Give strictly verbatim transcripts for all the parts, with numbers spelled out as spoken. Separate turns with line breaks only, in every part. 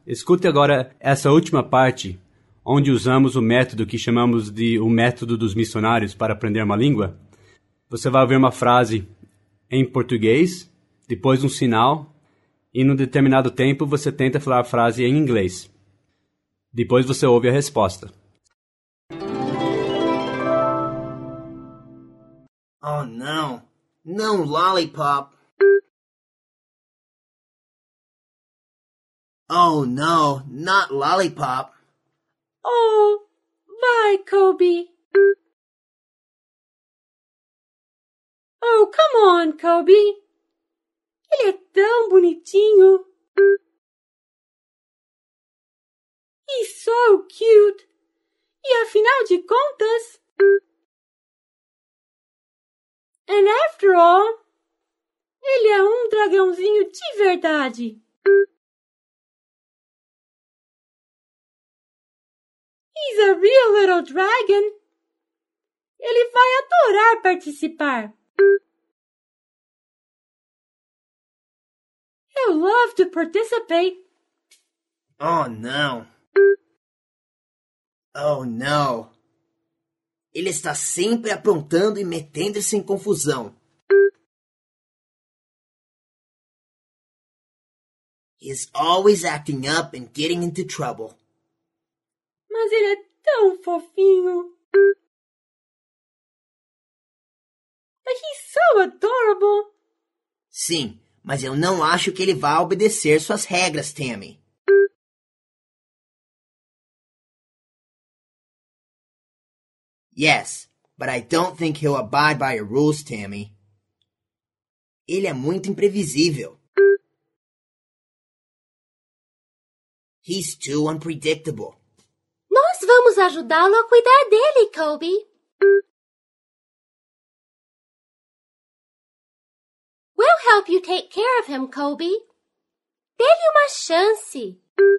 Escute agora essa última parte, onde usamos o método que chamamos de o método dos missionários para aprender uma língua. Você vai ouvir uma frase em português, depois um sinal, e num determinado tempo você tenta falar a frase em inglês. Depois você ouve a resposta.
Oh, não. Não, lollipop. Oh, no, not lollipop.
Oh, vai, Kobe. Oh, come on, Kobe. Ele é tão bonitinho. He's so cute. E afinal de contas... And after all, ele é um dragãozinho de verdade. He's a real little dragon. Ele vai adorar participar. He'll love to participate.
Oh, não. Oh, não. Ele está sempre aprontando e metendo-se em confusão. He's always acting up and getting into trouble.
Mas ele é tão fofinho. But he's so adorable.
Sim, mas eu não acho que ele vá obedecer suas regras, Tammy. Yes, but I don't think he'll abide by your rules, Tammy. Ele é muito imprevisível. He's too unpredictable.
Nós vamos ajudá-lo a cuidar dele, Kobe. We'll help you take care of him, Kobe. Dê-lhe uma chance.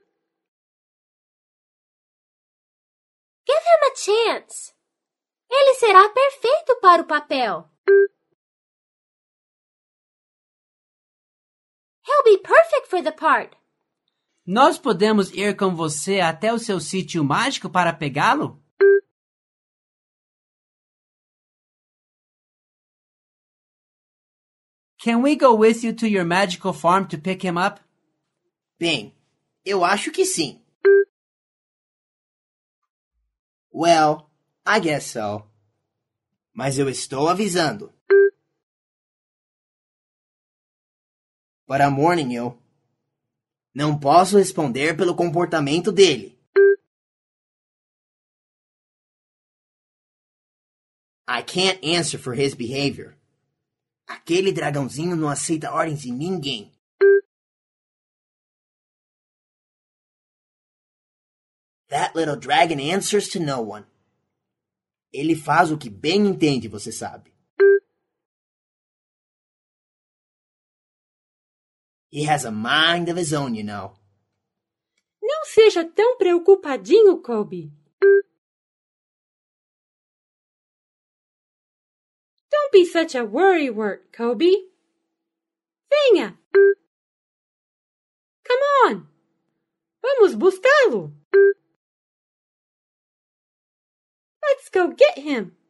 Give him a chance. Ele será perfeito para o papel. He'll be perfect for the part.
Nós podemos ir com você até o seu sítio mágico para pegá-lo? Can we go with you to your magical farm to pick him up?
Bem, eu acho que sim. Well, I guess so. Mas eu estou avisando. But I'm warning you. Não posso responder pelo comportamento dele. I can't answer for his behavior. Aquele dragãozinho não aceita ordens de ninguém. That little dragon answers to no one. Ele faz o que bem entende, você sabe. He has a mind of his own, you know.
Não seja tão preocupadinho, Kobe. Don't be such a worrywart, Kobe. Venha. Come on. Vamos buscá-lo. Let's go get him.